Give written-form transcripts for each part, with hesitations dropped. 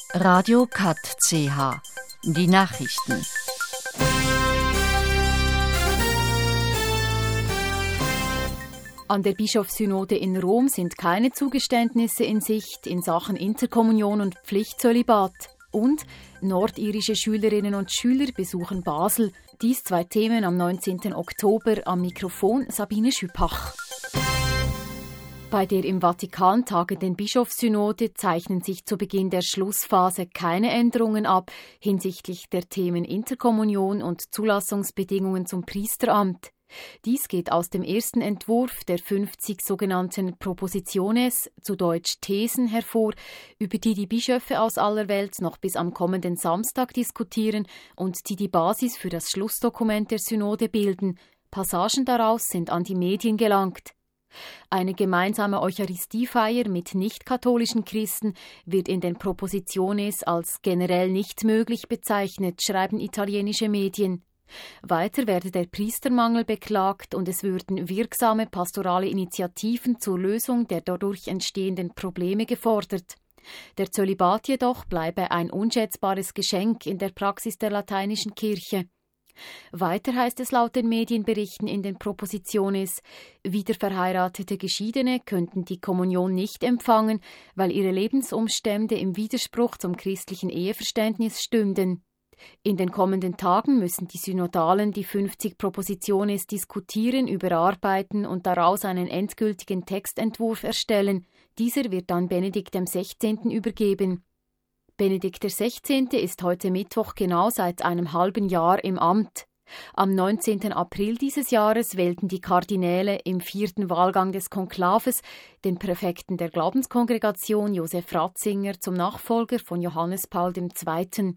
Radio Kat CH. Die Nachrichten. An der Bischofssynode in Rom sind keine Zugeständnisse in Sicht in Sachen Interkommunion und Pflichtzölibat. Und nordirische Schülerinnen und Schüler besuchen Basel. Dies zwei Themen am 19. Oktober. Am Mikrofon Sabine Schüppach. Bei der im Vatikan tagenden Bischofssynode zeichnen sich zu Beginn der Schlussphase keine Änderungen ab hinsichtlich der Themen Interkommunion und Zulassungsbedingungen zum Priesteramt. Dies geht aus dem ersten Entwurf der 50 sogenannten Propositiones, zu Deutsch Thesen, hervor, über die die Bischöfe aus aller Welt noch bis am kommenden Samstag diskutieren und die die Basis für das Schlussdokument der Synode bilden. Passagen daraus sind an die Medien gelangt. Eine gemeinsame Eucharistiefeier mit nicht-katholischen Christen wird in den Propositiones als generell nicht möglich bezeichnet, schreiben italienische Medien. Weiter werde der Priestermangel beklagt und es würden wirksame pastorale Initiativen zur Lösung der dadurch entstehenden Probleme gefordert. Der Zölibat jedoch bleibe ein unschätzbares Geschenk in der Praxis der lateinischen Kirche. Weiter heißt es laut den Medienberichten in den Propositiones, wiederverheiratete Geschiedene könnten die Kommunion nicht empfangen, weil ihre Lebensumstände im Widerspruch zum christlichen Eheverständnis stünden. In den kommenden Tagen müssen die Synodalen die 50 Propositiones diskutieren, überarbeiten und daraus einen endgültigen Textentwurf erstellen. Dieser wird dann Benedikt XVI. Übergeben. Benedikt XVI. Ist heute Mittwoch genau seit einem halben Jahr im Amt. Am 19. April dieses Jahres wählten die Kardinäle im 4. Wahlgang des Konklaves den Präfekten der Glaubenskongregation Josef Ratzinger zum Nachfolger von Johannes Paul II.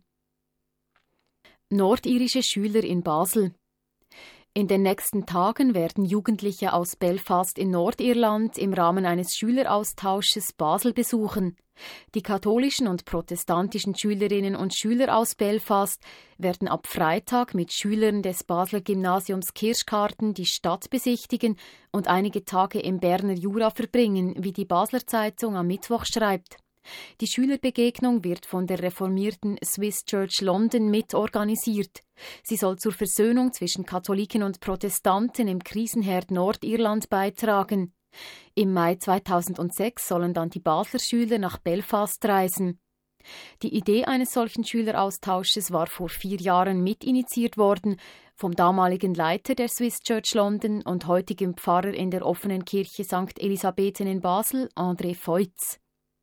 Nordirische Schüler in Basel. In den nächsten Tagen werden Jugendliche aus Belfast in Nordirland im Rahmen eines Schüleraustausches Basel besuchen. Die katholischen und protestantischen Schülerinnen und Schüler aus Belfast werden ab Freitag mit Schülern des Basler Gymnasiums Kirschkarten die Stadt besichtigen und einige Tage im Berner Jura verbringen, wie die Basler Zeitung am Mittwoch schreibt. Die Schülerbegegnung wird von der reformierten Swiss Church London mitorganisiert. Sie soll zur Versöhnung zwischen Katholiken und Protestanten im Krisenherd Nordirland beitragen. Im Mai 2006 sollen dann die Basler Schüler nach Belfast reisen. Die Idee eines solchen Schüleraustausches war vor 4 Jahren mitinitiiert worden vom damaligen Leiter der Swiss Church London und heutigen Pfarrer in der offenen Kirche St. Elisabethen in Basel, André Feutz.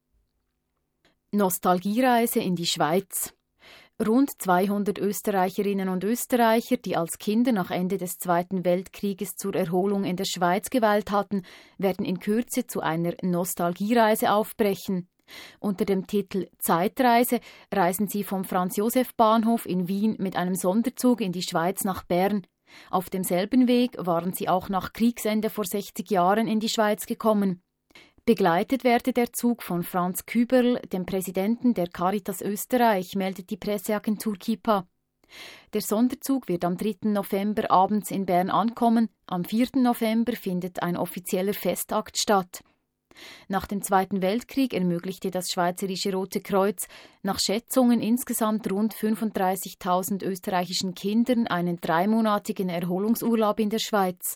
Nostalgiereise in die Schweiz. Rund 200 Österreicherinnen und Österreicher, die als Kinder nach Ende des Zweiten Weltkrieges zur Erholung in der Schweiz geweilt hatten, werden in Kürze zu einer Nostalgiereise aufbrechen. Unter dem Titel Zeitreise reisen sie vom Franz-Josef-Bahnhof in Wien mit einem Sonderzug in die Schweiz nach Bern. Auf demselben Weg waren sie auch nach Kriegsende vor 60 Jahren in die Schweiz gekommen. Begleitet werde der Zug von Franz Küberl, dem Präsidenten der Caritas Österreich, meldet die Presseagentur Kipa. Der Sonderzug wird am 3. November abends in Bern ankommen. Am 4. November findet ein offizieller Festakt statt. Nach dem Zweiten Weltkrieg ermöglichte das Schweizerische Rote Kreuz nach Schätzungen insgesamt rund 35.000 österreichischen Kindern einen 3-monatigen Erholungsurlaub in der Schweiz.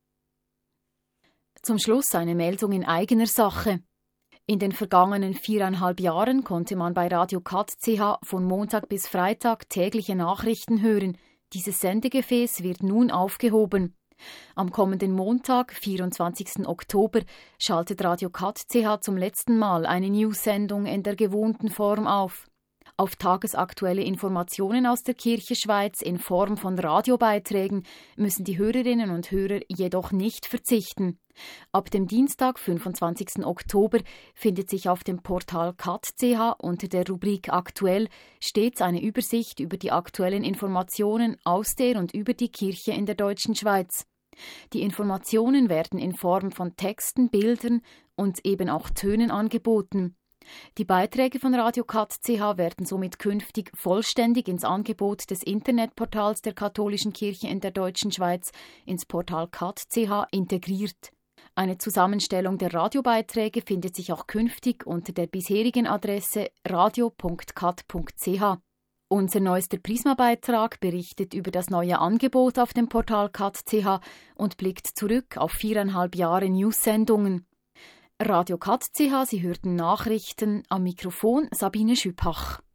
Zum Schluss eine Meldung in eigener Sache. In den vergangenen 4,5 Jahren konnte man bei Radio Kat CH von Montag bis Freitag tägliche Nachrichten hören. Dieses Sendegefäß wird nun aufgehoben. Am kommenden Montag, 24. Oktober, schaltet Radio Kat CH zum letzten Mal eine News-Sendung in der gewohnten Form auf. Auf tagesaktuelle Informationen aus der Kirche Schweiz in Form von Radiobeiträgen müssen die Hörerinnen und Hörer jedoch nicht verzichten. Ab dem Dienstag, 25. Oktober, findet sich auf dem Portal kat.ch unter der Rubrik Aktuell stets eine Übersicht über die aktuellen Informationen aus der und über die Kirche in der deutschen Schweiz. Die Informationen werden in Form von Texten, Bildern und eben auch Tönen angeboten. Die Beiträge von Radio Kat CH werden somit künftig vollständig ins Angebot des Internetportals der katholischen Kirche in der deutschen Schweiz, ins Portal kat.ch, integriert. Eine Zusammenstellung der Radiobeiträge findet sich auch künftig unter der bisherigen Adresse radio.kat.ch. Unser neuester Prisma-Beitrag berichtet über das neue Angebot auf dem Portal kat.ch und blickt zurück auf 4,5 Jahre News-Sendungen. Radio kat.ch, Sie hörten Nachrichten, am Mikrofon Sabine Schüppach.